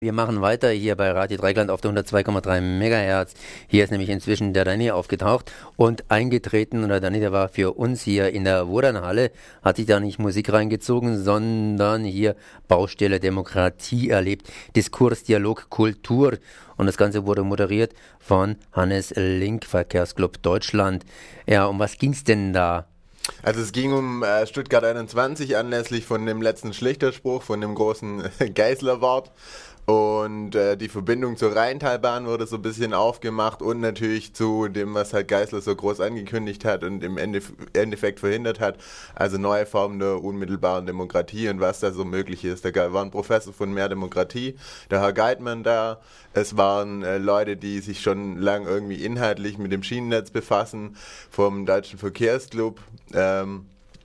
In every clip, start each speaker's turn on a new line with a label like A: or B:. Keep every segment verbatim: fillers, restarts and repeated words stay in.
A: Wir machen weiter hier bei Radio Dreieckland auf der hundertzwei Komma drei Megahertz. Hier ist nämlich inzwischen der Danny aufgetaucht und eingetreten. Und der Danny, der war für uns hier in der Wurdanhalle, hat sich da nicht Musik reingezogen, sondern hier Baustelle Demokratie erlebt. Diskurs, Dialog, Kultur. Und das Ganze wurde moderiert von Hannes Link, Verkehrsclub Deutschland. Ja, um was ging's denn da?
B: Also es ging um äh, Stuttgart einundzwanzig anlässlich von dem letzten Schlichterspruch, von dem großen Geißler-Wort. Und äh, die Verbindung zur Rheintalbahn wurde so ein bisschen aufgemacht und natürlich zu dem, was halt Geißler so groß angekündigt hat und im Endef- Endeffekt verhindert hat. Also neue Formen der unmittelbaren Demokratie und was da so möglich ist. Da war ein Professor von Mehr Demokratie, der Herr Geitmann da. Es waren äh, Leute, die sich schon lang irgendwie inhaltlich mit dem Schienennetz befassen, vom Deutschen Verkehrsclub. Ähm,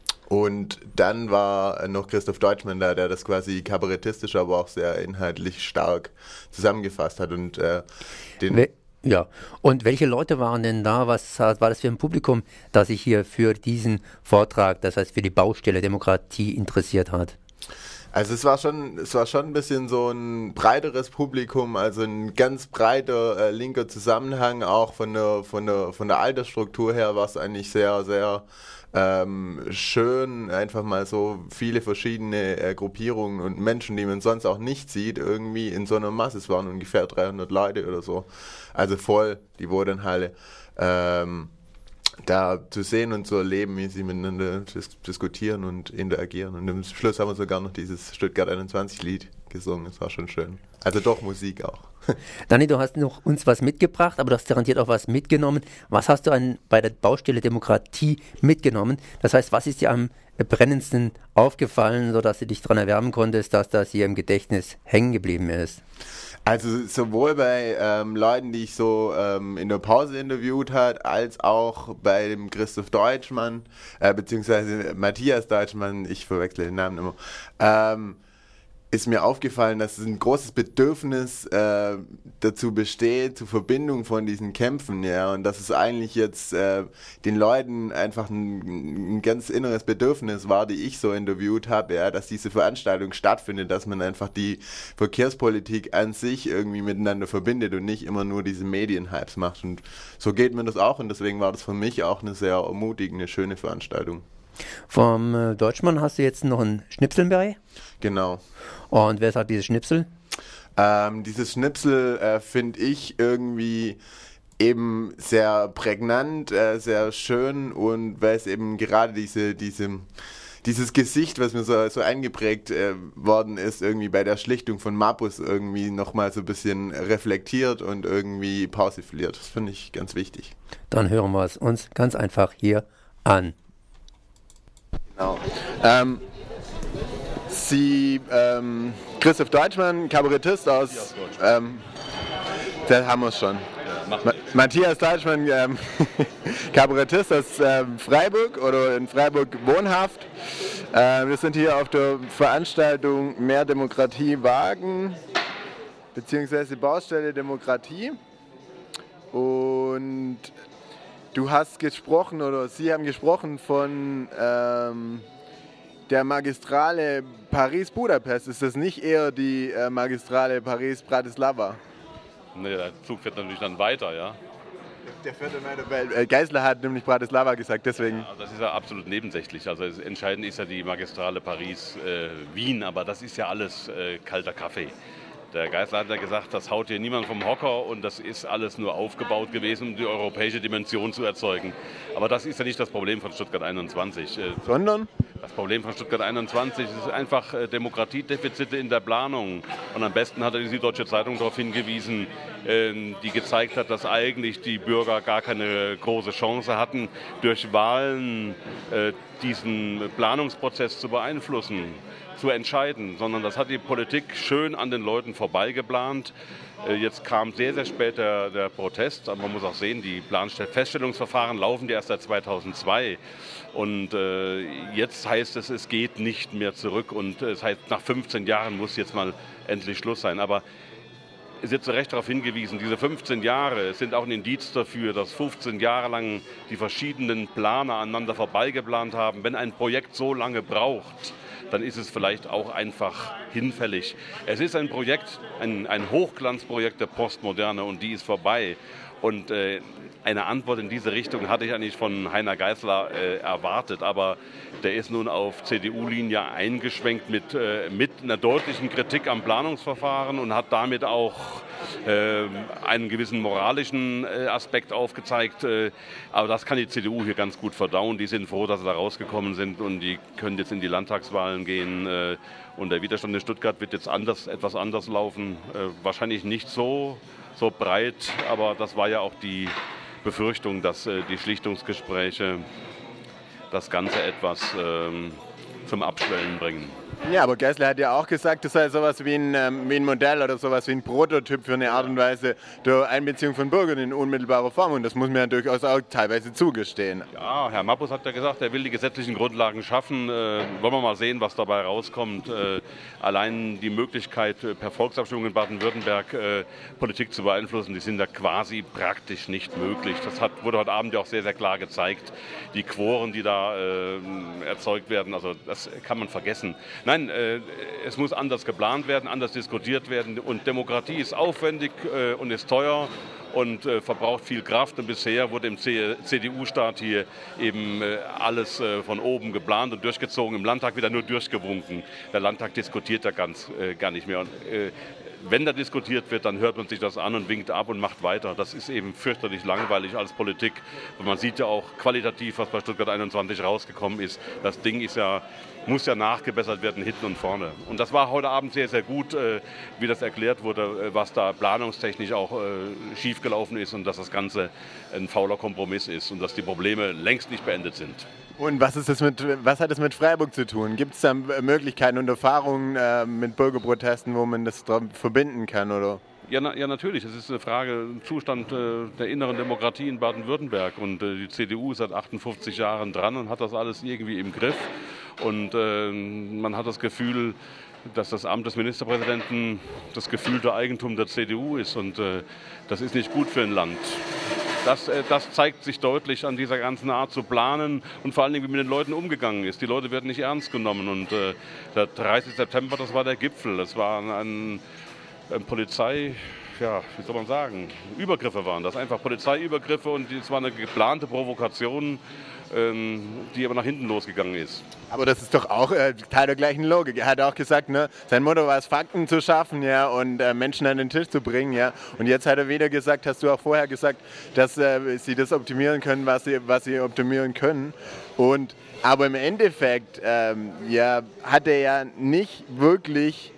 B: Und dann war noch Christoph Deutschmann da, der das quasi kabarettistisch, aber auch sehr inhaltlich stark zusammengefasst hat. Und äh, den
A: We- ja, und welche Leute waren denn da? Was war das für ein Publikum, das sich hier für diesen Vortrag, das heißt für die Baustelle Demokratie interessiert hat?
B: Also es war schon, es war schon ein bisschen so ein breiteres Publikum, also ein ganz breiter äh, linker Zusammenhang, auch von der, von der, von der Altersstruktur her war es eigentlich sehr, sehr ähm, schön, einfach mal so viele verschiedene äh, Gruppierungen und Menschen, die man sonst auch nicht sieht, irgendwie in so einer Masse. Es waren ungefähr dreihundert Leute oder so, also voll die Wohnhalle. Ähm, da zu sehen und zu erleben, wie sie miteinander dis- diskutieren und interagieren. Und am Schluss haben wir sogar noch dieses Stuttgart einundzwanzig Lied gesungen. Das war schon schön. Also doch Musik auch.
A: Dani, du hast noch uns was mitgebracht, aber du hast garantiert auch was mitgenommen. Was hast du an, bei der Baustelle Demokratie mitgenommen? Das heißt, was ist dir am brennendsten aufgefallen, sodass du dich daran erwärmen konntest, dass das hier im Gedächtnis hängen geblieben ist?
B: Also sowohl bei ähm, Leuten, die ich so ähm, in der Pause interviewt hat, als auch bei dem Christoph Deutschmann, äh, beziehungsweise Matthias Deutschmann, ich verwechsel den Namen immer, ähm, ist mir aufgefallen, dass es ein großes Bedürfnis äh, dazu besteht, zur Verbindung von diesen Kämpfen, ja, und dass es eigentlich jetzt äh, den Leuten einfach ein, ein ganz inneres Bedürfnis war, die ich so interviewt habe, ja, dass diese Veranstaltung stattfindet, dass man einfach die Verkehrspolitik an sich irgendwie miteinander verbindet und nicht immer nur diese Medienhypes macht. Und so geht mir das auch und deswegen war das für mich auch eine sehr ermutigende, schöne Veranstaltung.
A: Vom äh, Deutschmann hast du jetzt noch ein Schnipsel bei?
B: Genau.
A: Und wer sagt dieses Schnipsel?
B: Ähm, dieses Schnipsel äh, finde ich irgendwie eben sehr prägnant, äh, sehr schön und weil es eben gerade diese, diese, dieses Gesicht, was mir so, so eingeprägt äh, worden ist, irgendwie bei der Schlichtung von Mappus irgendwie nochmal so ein bisschen reflektiert und irgendwie persifliert. Das finde ich ganz wichtig.
A: Dann hören wir es uns ganz einfach hier an.
B: Genau. Ähm, Sie, ähm, Christoph Deutschmann, Kabarettist aus, ähm, da haben wir es schon. Ma- Matthias Deutschmann, ähm, Kabarettist aus ähm, Freiburg oder in Freiburg wohnhaft. Äh, wir sind hier auf der Veranstaltung Mehr Demokratie wagen, beziehungsweise Baustelle Demokratie. Und du hast gesprochen, oder Sie haben gesprochen von ähm, der Magistrale Paris-Budapest. Ist das nicht eher die äh, Magistrale Paris-Bratislava?
C: Nee, der Zug fährt natürlich dann weiter, ja.
B: Der fährt dann weiter, weil äh, Geißler hat nämlich Bratislava gesagt, deswegen.
C: Ja, das ist ja absolut nebensächlich. Also es- entscheidend ist ja die Magistrale Paris-Wien, aber das ist ja alles äh, kalter Kaffee. Der Geißler hat ja gesagt, das haut hier niemand vom Hocker und das ist alles nur aufgebaut gewesen, um die europäische Dimension zu erzeugen. Aber das ist ja nicht das Problem von Stuttgart einundzwanzig. Äh,
B: Sondern?
C: Das Problem von Stuttgart einundzwanzig ist einfach äh, Demokratiedefizite in der Planung. Und am besten hat die Süddeutsche Zeitung darauf hingewiesen, äh, die gezeigt hat, dass eigentlich die Bürger gar keine große Chance hatten, durch Wahlen äh, diesen Planungsprozess zu beeinflussen, zu entscheiden, sondern das hat die Politik schön an den Leuten vorbeigeplant. Äh, Jetzt kam sehr, sehr spät der, der Protest, aber man muss auch sehen, die Planfeststellungsverfahren laufen ja erst seit zweitausendzwei. Und äh, jetzt heißt es, es geht nicht mehr zurück und es heißt, nach fünfzehn Jahren muss jetzt mal endlich Schluss sein. Aber es wird zu Recht darauf hingewiesen, diese fünfzehn Jahre sind auch ein Indiz dafür, dass fünfzehn Jahre lang die verschiedenen Planer aneinander vorbeigeplant haben. Wenn ein Projekt so lange braucht, dann ist es vielleicht auch einfach hinfällig. Es ist ein Projekt, ein, ein Hochglanzprojekt der Postmoderne und die ist vorbei. Und äh, eine Antwort in diese Richtung hatte ich eigentlich von Heiner Geisler äh, erwartet, aber der ist nun auf C D U-Linie eingeschwenkt mit, äh, mit einer deutlichen Kritik am Planungsverfahren und hat damit auch äh, einen gewissen moralischen äh, Aspekt aufgezeigt. Äh, aber das kann die C D U hier ganz gut verdauen. Die sind froh, dass sie da rausgekommen sind und die können jetzt in die Landtagswahlen gehen. Äh, und der Widerstand in Stuttgart wird jetzt anders, etwas anders laufen. Äh, wahrscheinlich nicht so, so breit, aber das war ja auch die Befürchtung, dass äh, die Schlichtungsgespräche das Ganze etwas ähm, zum Abschwellen bringen.
B: Ja, aber Geisler hat ja auch gesagt, das sei sowas wie ein, ähm, wie ein Modell oder sowas wie ein Prototyp für eine Art und Weise der Einbeziehung von Bürgern in unmittelbare Form. Und das muss man ja durchaus auch teilweise zugestehen.
C: Ja, Herr Mappus hat ja gesagt, er will die gesetzlichen Grundlagen schaffen. Äh, wollen wir mal sehen, was dabei rauskommt. Äh, allein die Möglichkeit, per Volksabstimmung in Baden-Württemberg äh, Politik zu beeinflussen, die sind da quasi praktisch nicht möglich. Das hat, wurde heute Abend ja auch sehr, sehr klar gezeigt. Die Quoren, die da äh, erzeugt werden, also das kann man vergessen. Nein, äh, es muss anders geplant werden, anders diskutiert werden und Demokratie ist aufwendig äh, und ist teuer und äh, verbraucht viel Kraft und bisher wurde im C D U-Staat hier eben äh, alles äh, von oben geplant und durchgezogen, im Landtag wieder nur durchgewunken. Der Landtag diskutiert da ganz äh, gar nicht mehr. Und, äh, wenn da diskutiert wird, dann hört man sich das an und winkt ab und macht weiter. Das ist eben fürchterlich langweilig als Politik. Und man sieht ja auch qualitativ, was bei Stuttgart einundzwanzig rausgekommen ist. Das Ding ist ja, muss ja nachgebessert werden, hinten und vorne. Und das war heute Abend sehr, sehr gut, äh, wie das erklärt wurde, äh, was da planungstechnisch auch äh, schiefgelaufen ist und dass das Ganze ein fauler Kompromiss ist und dass die Probleme längst nicht beendet sind.
B: Und was, ist das mit, was hat das mit Freiburg zu tun? Gibt es da Möglichkeiten und Erfahrungen äh, mit Bürgerprotesten, wo man das verbinden kann? Oder?
C: Ja, na, ja, natürlich. Es ist eine Frage Zustand äh, der inneren Demokratie in Baden-Württemberg. Und äh, die C D U ist seit achtundfünfzig Jahren dran und hat das alles irgendwie im Griff. Und äh, man hat das Gefühl, dass das Amt des Ministerpräsidenten das gefühlte Eigentum der C D U ist. Und äh, das ist nicht gut für ein Land. Das, äh, das zeigt sich deutlich an dieser ganzen Art zu planen und vor allen Dingen, wie mit den Leuten umgegangen ist. Die Leute werden nicht ernst genommen. Und äh, der dreißigste September, das war der Gipfel. Das war ein, ein Polizei... Ja, wie soll man sagen, Übergriffe waren das, einfach Polizeiübergriffe und es war eine geplante Provokation, ähm, die aber nach hinten losgegangen ist.
B: Aber das ist doch auch äh, Teil der gleichen Logik. Er hat auch gesagt, ne, sein Motto war es, Fakten zu schaffen, ja, und äh, Menschen an den Tisch zu bringen, ja. Und jetzt hat er wieder gesagt, hast du auch vorher gesagt, dass äh, sie das optimieren können, was sie, was sie optimieren können. Und aber im Endeffekt, ähm, ja, hat er ja nicht wirklich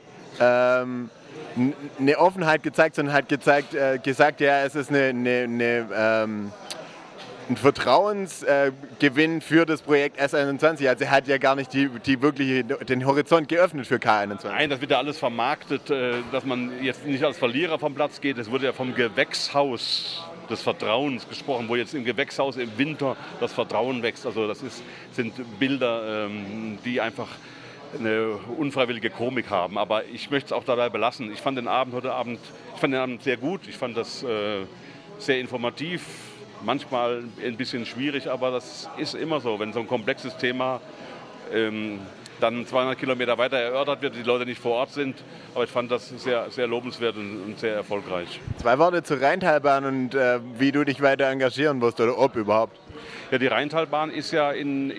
B: ähm, eine Offenheit gezeigt, sondern hat gezeigt, äh, gesagt, ja, es ist eine, eine, eine, ähm, ein Vertrauensgewinn äh, für das Projekt S einundzwanzig. Also er hat ja gar nicht die, die wirkliche, den Horizont geöffnet für K einundzwanzig.
C: Nein, das wird ja alles vermarktet, äh, dass man jetzt nicht als Verlierer vom Platz geht. Es wurde ja vom Gewächshaus des Vertrauens gesprochen, wo jetzt im Gewächshaus im Winter das Vertrauen wächst. Also das ist, sind Bilder, ähm, die einfach eine unfreiwillige Komik haben, aber ich möchte es auch dabei belassen. Ich fand den Abend heute Abend, ich fand den Abend sehr gut, ich fand das äh, sehr informativ, manchmal ein bisschen schwierig, aber das ist immer so, wenn so ein komplexes Thema ähm, dann zweihundert Kilometer weiter erörtert wird, die Leute nicht vor Ort sind, aber ich fand das sehr, sehr lobenswert und, und sehr erfolgreich.
B: Zwei Worte zur Rheintalbahn und äh, wie du dich weiter engagieren wirst oder ob überhaupt.
C: Ja, die Rheintalbahn ist ja in,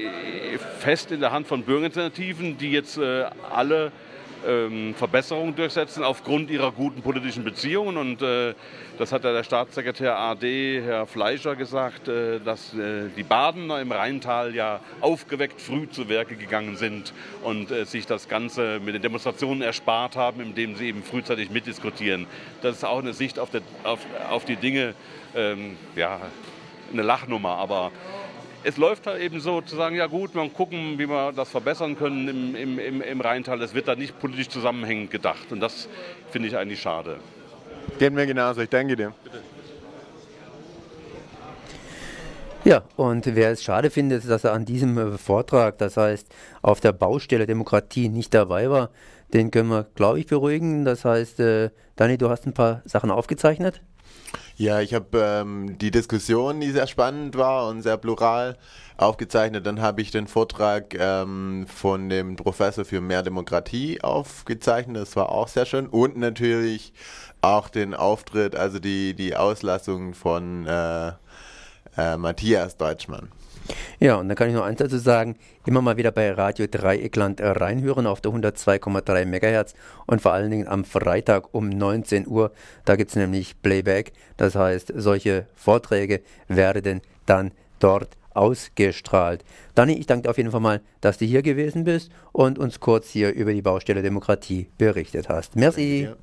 C: fest in der Hand von Bürgerinitiativen, die jetzt äh, alle ähm, Verbesserungen durchsetzen aufgrund ihrer guten politischen Beziehungen. Und äh, das hat ja der Staatssekretär A D, Herr Fleischer, gesagt, äh, dass äh, die Badener im Rheintal ja aufgeweckt früh zu Werke gegangen sind und äh, sich das Ganze mit den Demonstrationen erspart haben, indem sie eben frühzeitig mitdiskutieren. Das ist auch eine Sicht auf, der, auf, auf die Dinge, ähm, ja, eine Lachnummer, aber es läuft halt eben so, zu sagen, ja gut, mal gucken, wie wir das verbessern können im, im, im, im Rheintal. Es wird da nicht politisch zusammenhängend gedacht und das finde ich eigentlich schade.
B: Geht mir genauso, ich danke dir. Bitte.
A: Ja, und wer es schade findet, dass er an diesem Vortrag, das heißt auf der Baustelle Demokratie, nicht dabei war, den können wir, glaube ich, beruhigen. Das heißt, äh, Dani, du hast ein paar Sachen aufgezeichnet?
B: Ja, ich habe ähm, die Diskussion, die sehr spannend war und sehr plural aufgezeichnet. Dann habe ich den Vortrag ähm, von dem Professor für mehr Demokratie aufgezeichnet. Das war auch sehr schön. Und natürlich auch den Auftritt, also die, die Auslassung von äh, äh, Matthias Deutschmann.
A: Ja, und dann kann ich noch eins dazu sagen, immer mal wieder bei Radio Dreieckland reinhören auf der hundertzwei Komma drei Megahertz und vor allen Dingen am Freitag um neunzehn Uhr, da gibt es nämlich Playback, das heißt, solche Vorträge werden dann dort ausgestrahlt. Dani, ich danke dir auf jeden Fall mal, dass du hier gewesen bist und uns kurz hier über die Baustelle Demokratie berichtet hast. Merci. Ja.